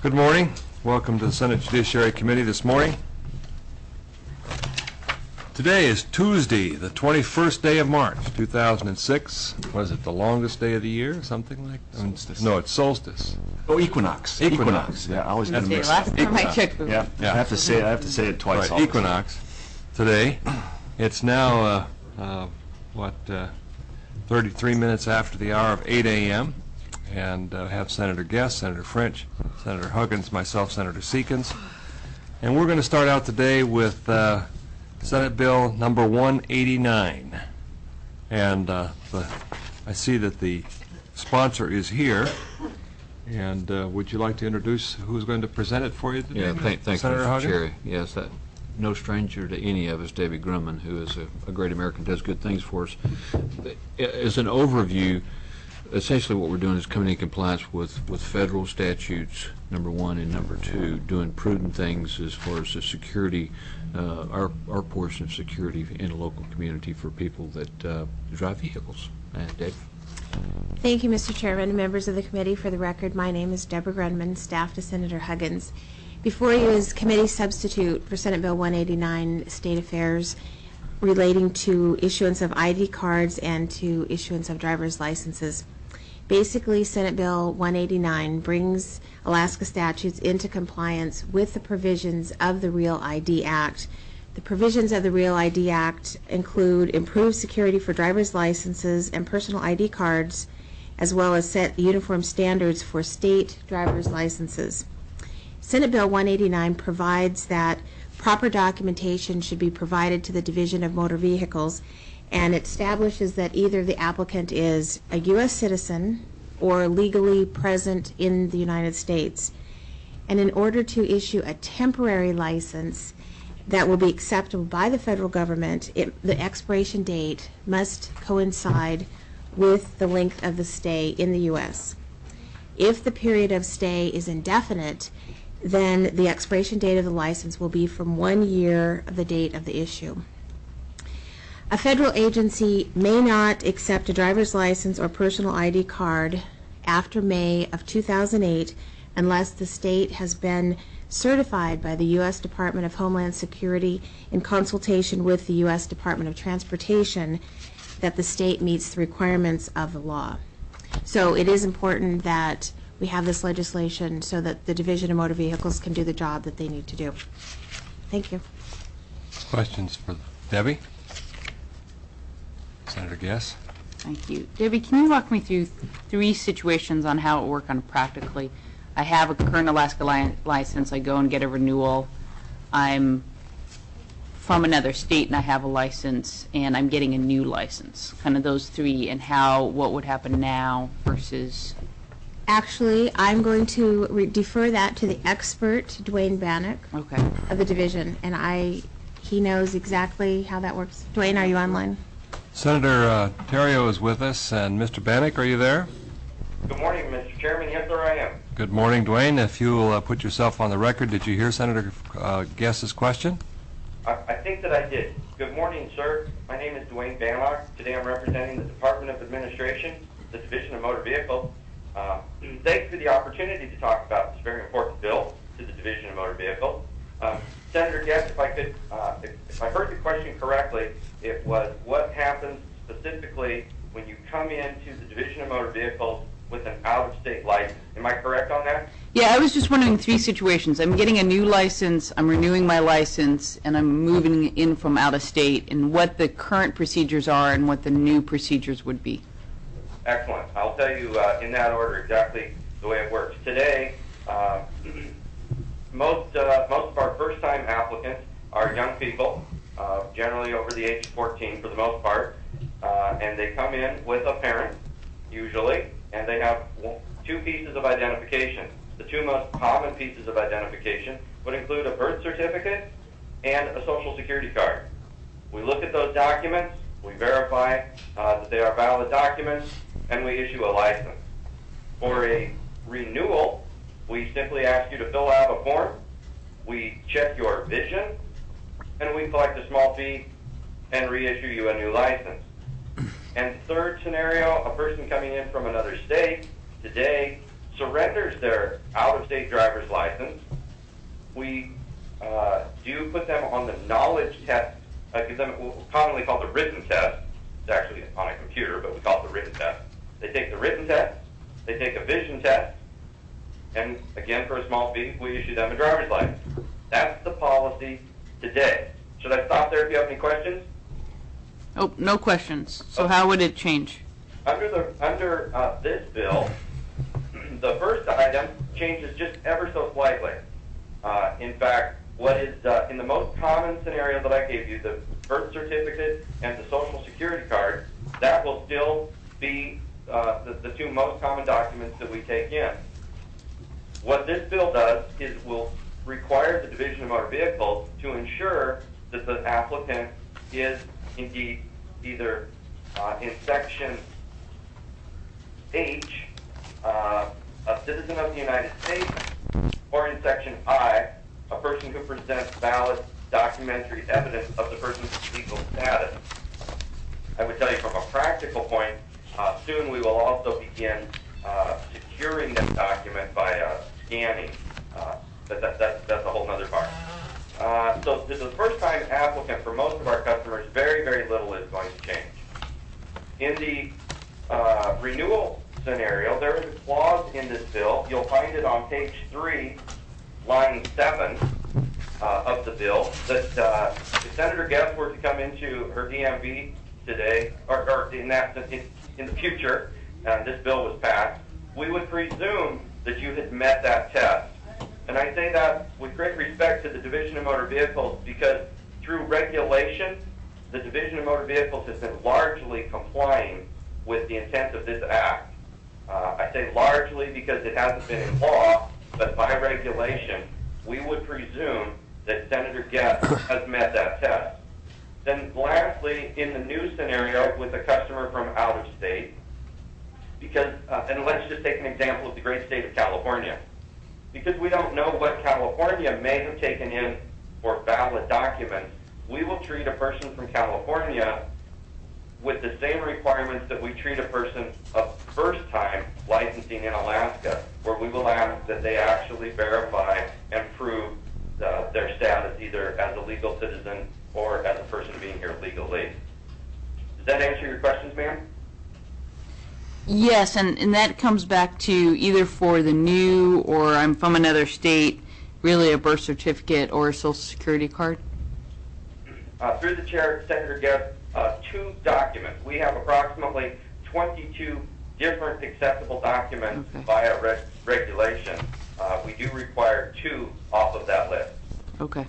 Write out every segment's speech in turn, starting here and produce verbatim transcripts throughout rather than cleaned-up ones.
Good morning. Welcome to the Senate Judiciary Committee this morning. Today is Tuesday, the twenty-first day of March, two thousand six. Was it the longest day of the year? Something like that? Solstice. No, it's solstice. Oh, equinox. Equinox. Yeah, I always got to Okay, mix last it. time I checked. Yeah, Yeah. I have to say I have to say it twice. Right, all the time. equinox today. It's now, uh, uh, what, uh, thirty-three minutes after the hour of eight A M And uh, have Senator Guest, Senator French, Senator Huggins, myself, Senator Seekins. And we're going to start out today with uh, Senate Bill number one eighty-nine. And uh, the, I see that the sponsor is here. And uh, would you like to introduce who's going to present it for you today? Yeah, thank, thank you, Senator Mister Huggins? Chair. Yes, that, no stranger to any of us, Debbie Grumman, who is a, a great American, does good things for us. As an overview, essentially what we're doing is coming in compliance with, with federal statutes, number one, and number two, doing prudent things as far as the security, uh, our, our portion of security in a local community for people that uh, drive vehicles. Uh, Dave? Thank you, Mister Chairman and members of the committee. For the record, my name is Deborah Grunman, staff to Senator Huggins. Before you is committee substitute for Senate Bill one eighty-nine, State Affairs, relating to issuance of I D cards and to issuance of driver's licenses. Basically, Senate Bill one eighty-nine brings Alaska statutes into compliance with the provisions of the Real I D Act. The provisions of the Real I D Act include improved security for driver's licenses and personal I D cards, as well as set uniform standards for state driver's licenses. Senate Bill one eighty-nine provides that proper documentation should be provided to the Division of Motor Vehicles, and it establishes that either the applicant is a U S citizen or legally present in the United States. And in order to issue a temporary license that will be acceptable by the federal government, it, the expiration date must coincide with the length of the stay in the U S If the period of stay is indefinite, then the expiration date of the license will be from one year of the date of the issue. A federal agency may not accept a driver's license or personal I D card after May of two thousand eight unless the state has been certified by the U S Department of Homeland Security in consultation with the U S Department of Transportation that the state meets the requirements of the law. So it is important that we have this legislation so that the Division of Motor Vehicles can do the job that they need to do. Thank you. Questions for Debbie? Senator Guest? Thank you. Debbie, can you walk me through three situations on how it works on practically? I have a current Alaska li license. I go and get a renewal. I'm from another state and I have a license, and I'm getting a new license. Kind of those three, and how, what would happen now versus... Actually, I'm going to re defer that to the expert, Dwayne Bannock, Okay. of the division, and I, he knows exactly how that works. Dwayne, are you online? Senator uh, Terrio is with us, and Mister Bannock, are you there? Good morning, Mister Chairman. Yes, sir, I am. Good morning, Dwayne. If you will uh, put yourself on the record, did you hear Senator uh, Guest's question? I, I think that I did. Good morning, sir. My name is Dwayne Bannock. Today I'm representing the Department of Administration, the Division of Motor Vehicles. Uh, thanks for the opportunity to talk about this very important bill to the Division of Motor Vehicles. Um, Senator Guest, if I could, uh, if, if I heard the question correctly, it was what happens specifically when you come into the Division of Motor Vehicles with an out-of-state license. Am I correct on that? Yeah, I was just wondering three situations. I'm getting a new license, I'm renewing my license, and I'm moving in from out of state, and what the current procedures are and what the new procedures would be. Excellent. I'll tell you uh, in that order exactly the way it works. Today, uh, most, uh, most of our first-time applicants are young people, uh, generally over the age of fourteen for the most part, uh, and they come in with a parent, usually, and they have two pieces of identification. The two most common pieces of identification would include a birth certificate and a social security card. We look at those documents, we verify uh, that they are valid documents, and we issue a license. For a renewal, we simply ask you to fill out a form, we check your vision, and we collect a small fee and reissue you a new license. And third scenario, a person coming in from another state, today, surrenders their out-of-state driver's license, we uh, do put them on the knowledge test, uh, give them commonly called the written test. It's actually on a computer, but we call it the written test. They take the written test, they take a vision test, and again, for a small fee, we issue them a driver's license. That's the policy today. Should I stop there if you have any questions? Oh, no questions. So how would it change? Under the under uh, this bill, the first item changes just ever so slightly. Uh, in fact, what is uh, in the most common scenario that I gave you, the birth certificate and the social security card, that will still be uh, the, the two most common documents that we take in. What this bill does is will require the Division of Motor Vehicles to ensure that the applicant is indeed either uh, in Section H, uh, a citizen of the United States, or in Section I, a person who presents valid documentary evidence of the person's legal status. I would tell you from a practical point, uh, soon we will also begin uh, securing that document by uh, scanning. Uh, that, that, that, that's a whole other part. Uh, so to the first-time applicant, for most of our customers, very, very little is going to change. In the uh, renewal scenario, there is a clause in this bill. You'll find it on page three, line seven uh, of the bill, that uh, if Senator Guest were to come into her D M V today, or, or in, that, in, in the future, and this bill was passed, we would presume that you had met that test. And I say that with great respect to the Division of Motor Vehicles, because through regulation, the Division of Motor Vehicles has been largely complying with the intent of this act. Uh, I say largely because it hasn't been in law, but by regulation, we would presume that Senator Guest has met that test. Then lastly, in the new scenario with a customer from out of state, because, uh, and let's just take an example of the great state of California. Because we don't know what California may have taken in for valid documents, we will treat a person from California with the same requirements that we treat a person of first-time licensing in Alaska, where we will ask that they actually verify and prove uh, their status either as a legal citizen or as a person being here legally. Does that answer your questions, ma'am? Yes, and, and that comes back to either for the new or I'm from another state, really a birth certificate or a social security card? Uh, through the chair, Senator Guest, uh, two documents. We have approximately twenty-two different acceptable documents Okay. via reg regulation. Uh, we do require two off of that list. Okay.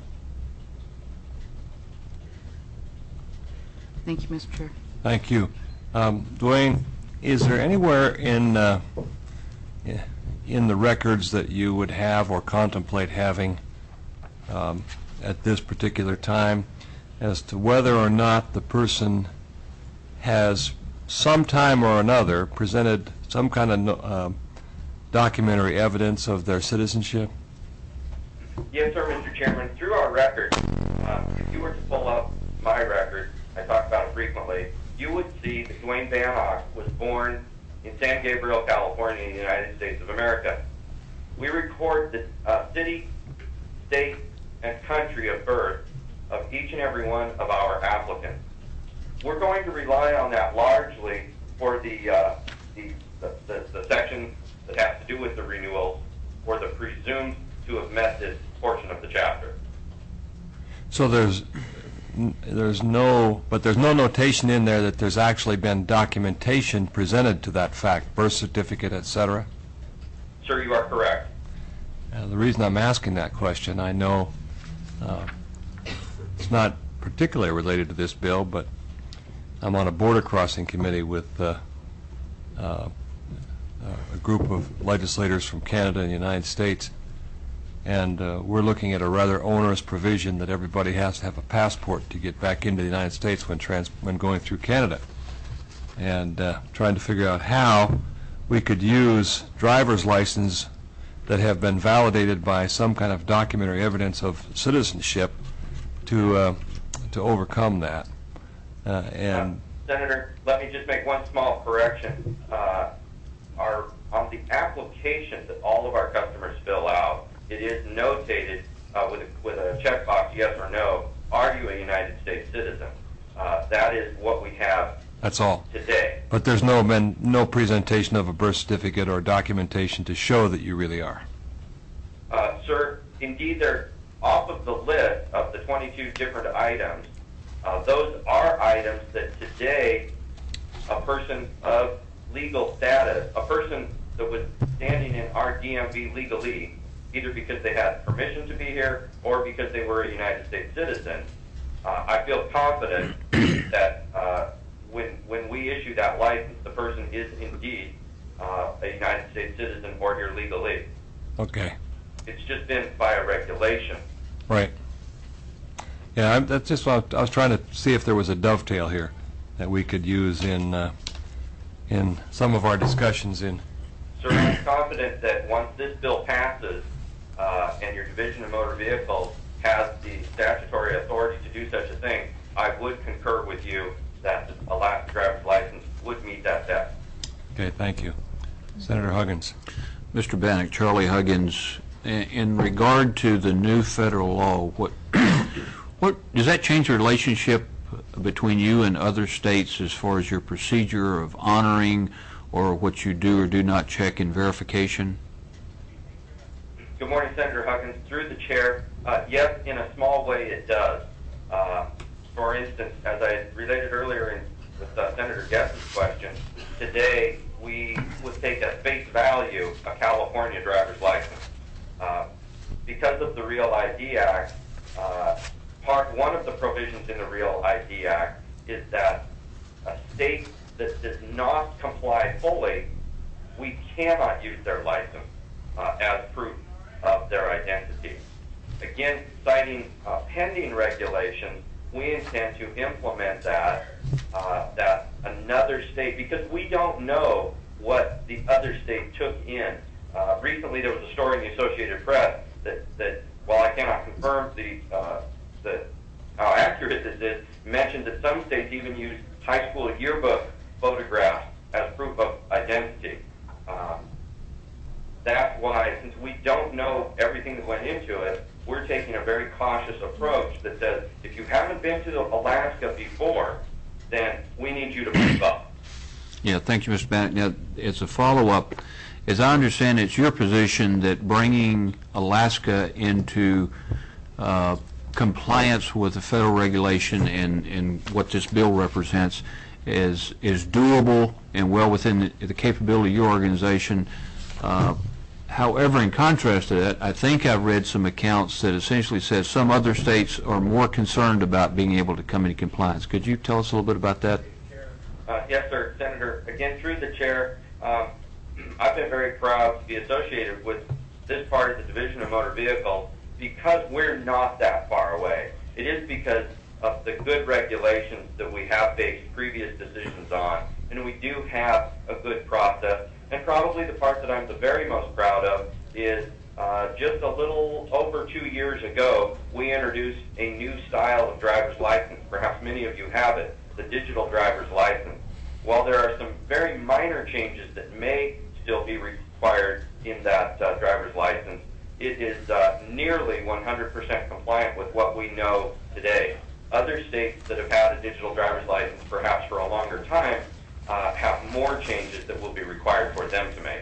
Thank you, Mister Chair. Thank you. Um, Dwayne, is there anywhere in uh, in the records that you would have or contemplate having um, at this particular time as to whether or not the person has sometime or another presented some kind of no, uh, documentary evidence of their citizenship? Yes, sir, Mister Chairman. Through our record, uh, if you were to pull up my record, I talk about it frequently, you would see that Dwayne Van Ock was born in San Gabriel, California, in the United States of America. We record the uh, city, state, and country of birth of each and every one of our applicants. We're going to rely on that largely for the, uh, the, the, the, the section that has to do with the renewals or the presumed to have met this portion of the chapter. So there's there's no, but there's no notation in there that there's actually been documentation presented to that fact, birth certificate, et cetera? Sir, you are correct. Uh, the reason I'm asking that question, I know uh, it's not particularly related to this bill, but I'm on a border crossing committee with uh, uh, a group of legislators from Canada and the United States, and uh, we're looking at a rather onerous provision that everybody has to have a passport to get back into the United States when trans when going through Canada, and uh, trying to figure out how we could use driver's license that have been validated by some kind of documentary evidence of citizenship to uh, to overcome that. Uh, and uh, Senator, let me just make one small correction. Uh, our on the application that all of our customers fill out, it is notated uh, with, a, with a checkbox, yes or no, are you a United States citizen? Uh, that is what we have That's all. today. But there's no been no presentation of a birth certificate or documentation to show that you really are. Uh, sir, indeed, they're off of the list of the twenty-two different items. Uh, those are items that today a person of legal status, a person that was standing in our D M V legally, either because they had permission to be here or because they were a United States citizen, uh, I feel confident that uh, when when we issue that license, the person is indeed uh, a United States citizen or here legally. Okay. It's just been by a regulation. Right. Yeah, I'm, that's just what I was trying to see if there was a dovetail here that we could use in uh, in some of our discussions in. Sir, I'm confident that once this bill passes uh, and your Division of Motor Vehicles has the statutory authority to do such a thing, I would concur with you that the Alaska driver's license would meet that test. Okay, thank you. Senator Huggins. Mister Bannock, Charlie Huggins, in, in regard to the new federal law, what what does that change the relationship between you and other states as far as your procedure of honoring or what you do or do not check in verification? Good morning, Senator Huggins. Through the chair, uh, yes, in a small way it does. Uh, for instance, as I related earlier in, with uh, Senator Guess's question, today we would take at face value a California driver's license. Uh, because of the Real I D Act, uh, part one of the provisions in the Real I D Act is that a state that does not comply fully, we cannot use their license uh, as proof of their identity. Again, citing uh, pending regulations, we intend to implement that, uh, that another state, because we don't know what the other state took in. Uh, recently, there was a story in the Associated Press that, that while I cannot confirm the, uh, the how accurate this is, mentioned that some states even use high school yearbook photographs as proof of identity. Um, that's why, since we don't know everything that went into it, we're taking a very cautious approach that says, if you haven't been to Alaska before, then we need you to prove up. Yeah, thank you, Mister Bannock. Now, as a follow-up, as I understand, it's your position that bringing Alaska into uh, compliance with the federal regulation and, and what this bill represents is is doable and well within the, the capability of your organization. Uh, however, in contrast to that, I think I've read some accounts that essentially says some other states are more concerned about being able to come into compliance. Could you tell us a little bit about that? Uh, yes, sir, Senator. Again, through the chair, um, I've been very proud to be associated with this part of the Division of Motor Vehicles because we're not that far away. It is because of the good regulations that we have based previous decisions on, and we do have a good process. And probably the part that I'm the very most proud of is uh, just a little over two years ago, we introduced a new style of driver's license. Perhaps many of you have it, the digital driver's license. While there are some very minor changes that may still be required in that uh, driver's license, it is uh, nearly one hundred percent compliant with what we know today. Other states that have had a digital driver's license perhaps for a longer time uh, have more changes that will be required for them to make.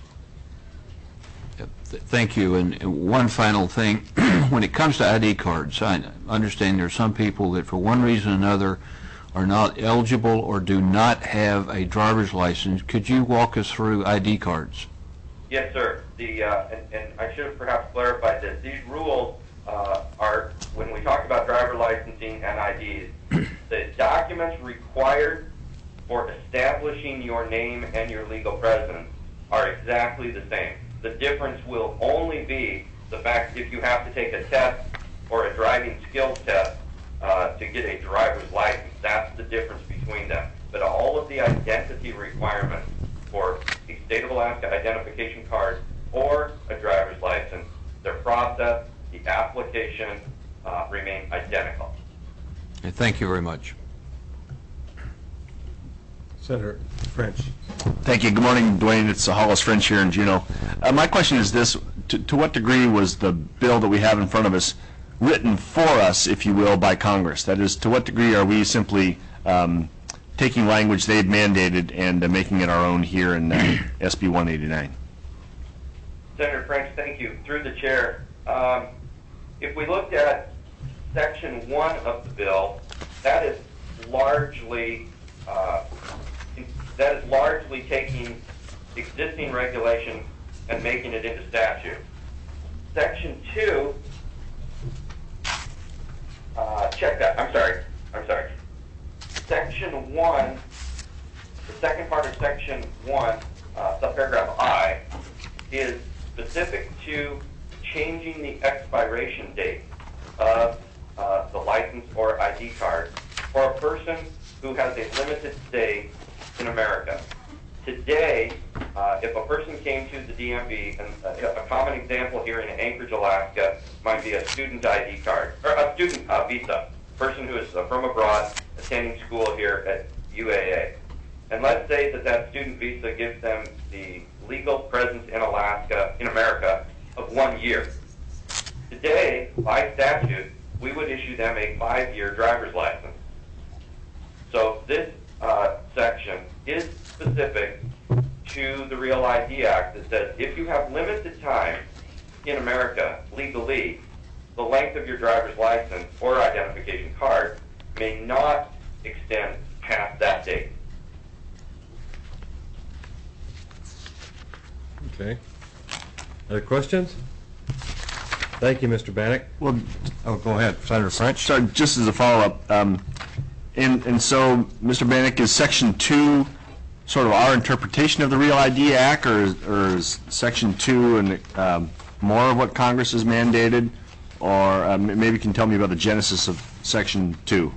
Yep, th- Thank you. And and one final thing, when it comes to I D cards, I understand there are some people that for one reason or another are not eligible or do not have a driver's license. Could you walk us through I D cards? Yes, sir. The uh, and, and I should have perhaps clarified this. These rules uh, are, when we talk about driver licensing and I Ds, the documents required for establishing your name and your legal presence are exactly the same. The difference will only be the fact if you have to take a test or a driving skills test uh, to get a driver's license. That's the difference between them. But all of the identity requirements for a State of Alaska identification card or a driver's license, their process, the application uh, remain identical. Okay, thank you very much. Senator French. Thank you. Good morning, Dwayne. It's uh, Hollis French here in Juneau. Uh, my question is this: to, to what degree was the bill that we have in front of us written for us, if you will, by Congress? That is, to what degree are we simply um, taking language they've mandated and uh, making it our own here in uh, S B one eighty-nine? Senator French, thank you. Through the chair, um, if we looked at Section one of the bill, that is largely uh, that is largely taking existing regulations and making it into statute. Section two, uh, check that, I'm sorry, I'm sorry. Section one, the second part of Section one, uh, subparagraph I, is specific to changing the expiration date of uh, the license or I D card for a person who has a limited stay in America. Today, uh, if a person came to the D M V, and uh, a common example here in Anchorage, Alaska, might be a student I D card, or a student uh, visa, person who is uh, from abroad attending school here at U A A. And let's say that that student visa gives them the legal presence in Alaska, in America, of one year. Today, by statute, we would issue them a five-year driver's license. So this uh, section is specific to the Real I D Act that says if you have limited time in America legally, the length of your driver's license or identification card may not extend past that date. Okay. Other questions? Thank you, Mister Bannock. Well, Oh, go ahead, Senator French. sorry, just as a follow-up, um, and, and so, Mister Bannock, is Section two sort of our interpretation of the Real I D Act, or is, or is Section two and um, more of what Congress has mandated, or um, maybe you can tell me about the genesis of Section two?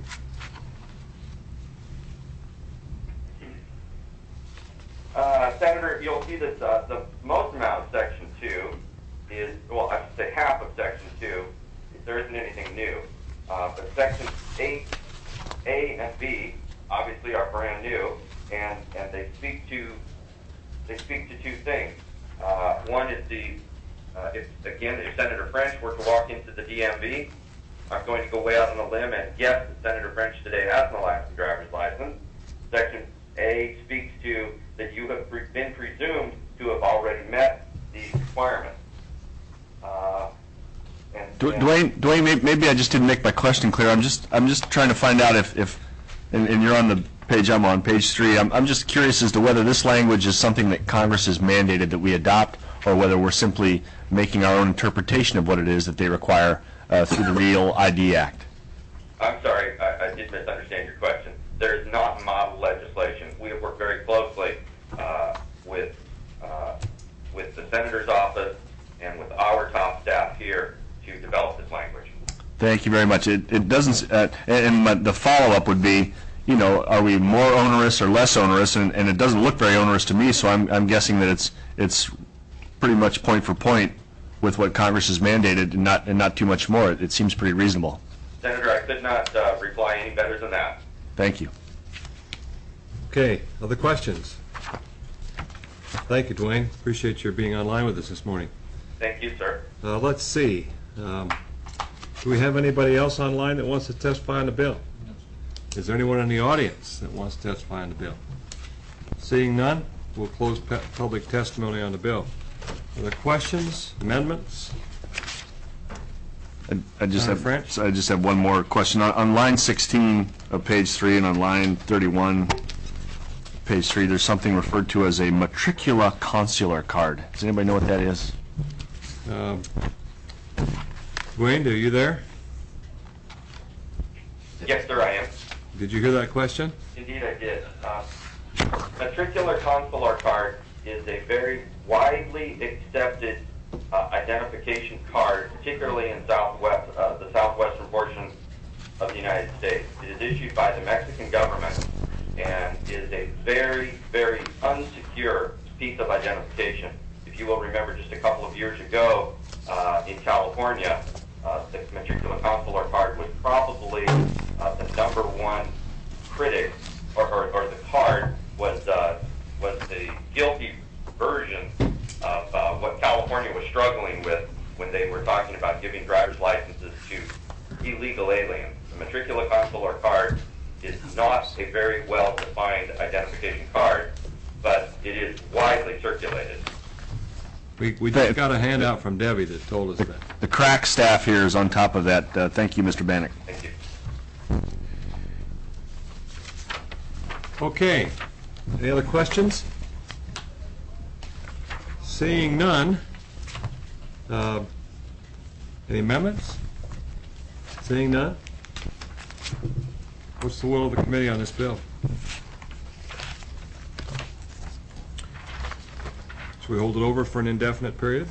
Uh, Senator, you'll see that uh, the most amount of Section two is, well, I should say half of Section two, there isn't anything new. Uh, but Sections eight A and B obviously are brand new, and, and they speak to they speak to two things. Uh, one is the, uh, if, again, if Senator French were to walk into the D M V, I'm going to go way out on a limb and guess that Senator French today has an Alaska driver's license. Section A speaks to that you have pre- been presumed to have already met these requirements. Uh, and, Du- and Dwayne, Dwayne, may- maybe I just didn't make my question clear. I'm just, I'm just trying to find out if, if, and, and you're on the page I'm on, page three. I'm, I'm just curious as to whether this language is something that Congress has mandated that we adopt, or whether we're simply making our own interpretation of what it is that they require uh, through the Real I D Act. I'm sorry, I, I did misunderstand your question. There is not model legislation. We have worked very closely uh, with uh, with the Senator's office and with our top staff here to develop this language. Thank you very much. It, it doesn't, uh, and, and my, the follow-up would be, you know, are we more onerous or less onerous? And, and it doesn't look very onerous to me, so I'm, I'm guessing that it's, it's pretty much point for point with what Congress has mandated, and not, and not too much more. It, it seems pretty reasonable. Senator, I could not uh, reply any better than that. Thank you. Okay, other questions? Thank you, Dwayne. Appreciate your being online with us this morning. Thank you, sir. Uh, let's see. Um, do we have anybody else online that wants to testify on the bill? Is there anyone in the audience that wants to testify on the bill? Seeing none, we'll close pe- public testimony on the bill. Other questions, amendments? I, I just Senator have, French? so I just have one more question. On, on line sixteen of page three and on line thirty-one, page three, there's something referred to as a matricula consular card. Does anybody know what that is? Um, Dwayne, are you there? Yes, sir, I am. Did you hear that question? Indeed, I did. Uh, matricular consular card is a very widely accepted uh, identification card, particularly in southwest, uh, the southwestern portion of the United States. It is issued by the Mexican government and is a very, very unsecure piece of identification. If you will remember, just a couple of years ago uh, in California, uh, the matricular consular card was probably uh, the number one critic, or, or, or the card was uh, was the guilty version of uh, what California was struggling with when they were talking about giving driver's licenses to illegal aliens. The matricula consular card is not a very well-defined identification card, but it is widely circulated. We, we just got a handout from Debbie that told us that. The crack staff here is on top of that. Uh, Thank you, Mister Bannock. Thank you. Okay. Any other questions? Seeing none. Uh, Any amendments? Seeing none. What's the will of the committee on this bill? Should we hold it over for an indefinite period?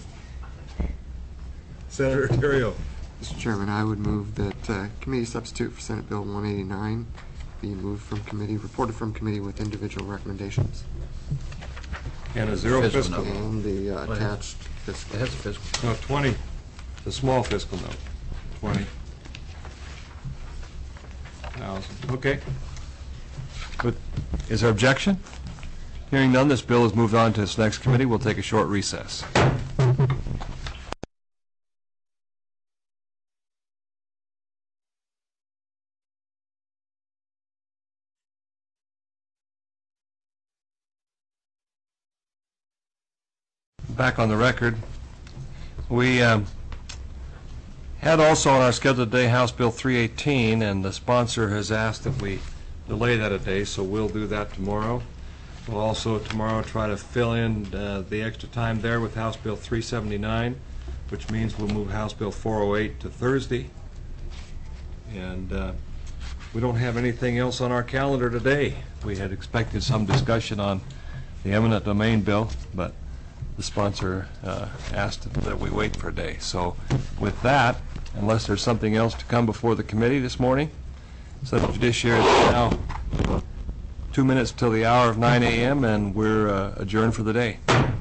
Senator Terrio. Mister Chairman, I would move that uh, committee substitute for Senate Bill one eighty-nine be moved from committee, reported from committee with individual recommendations. And a zero Fiscal fiscal note. note. And the uh, attached fiscal. It has a fiscal. No, twenty, the small fiscal note, twenty thousand, okay. But is there objection? Hearing none, this bill is moved on to its next committee. We'll take a short recess. Back on the record, we um, had also on our schedule today House Bill three eighteen, and the sponsor has asked that we delay that a day, so we'll do that tomorrow. We'll also tomorrow try to fill in uh, the extra time there with House Bill three seventy-nine, which means we'll move House Bill four oh eight to Thursday. And uh, we don't have anything else on our calendar today. We had expected some discussion on the eminent domain bill, but the sponsor uh, asked that we wait for a day. So with that, unless there's something else to come before the committee this morning, so the judiciary is now two minutes till the hour of nine A M and we're uh, adjourned for the day.